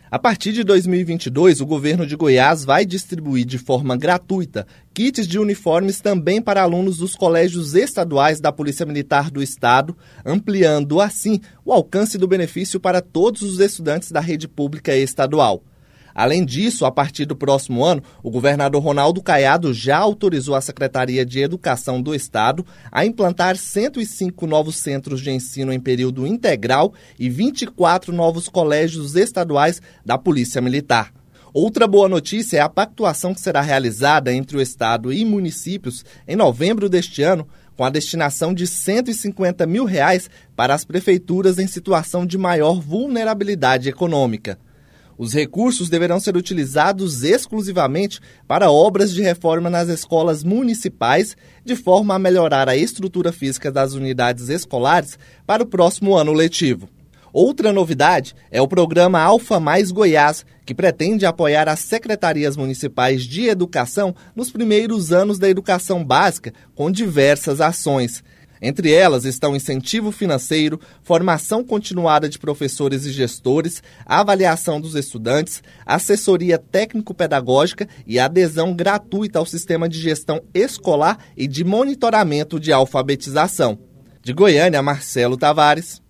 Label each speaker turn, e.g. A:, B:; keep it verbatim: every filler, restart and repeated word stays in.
A: A partir de dois mil e vinte e dois, o governo de Goiás vai distribuir de forma gratuita kits de uniformes também para alunos dos colégios estaduais da Polícia Militar do Estado, ampliando assim o alcance do benefício para todos os estudantes da rede pública estadual. Além disso, a partir do próximo ano, o governador Ronaldo Caiado já autorizou a Secretaria de Educação do Estado a implantar cento e cinco novos centros de ensino em período integral e vinte e quatro novos colégios estaduais da Polícia Militar. Outra boa notícia é a pactuação que será realizada entre o Estado e municípios em novembro deste ano, com a destinação de cento e cinquenta mil reais para as prefeituras em situação de maior vulnerabilidade econômica. Os recursos deverão ser utilizados exclusivamente para obras de reforma nas escolas municipais, de forma a melhorar a estrutura física das unidades escolares para o próximo ano letivo. Outra novidade é o programa Alfa Mais Goiás, que pretende apoiar as secretarias municipais de educação nos primeiros anos da educação básica, com diversas ações. Entre elas estão incentivo financeiro, formação continuada de professores e gestores, avaliação dos estudantes, assessoria técnico-pedagógica e adesão gratuita ao sistema de gestão escolar e de monitoramento de alfabetização. De Goiânia, Marcelo Tavares.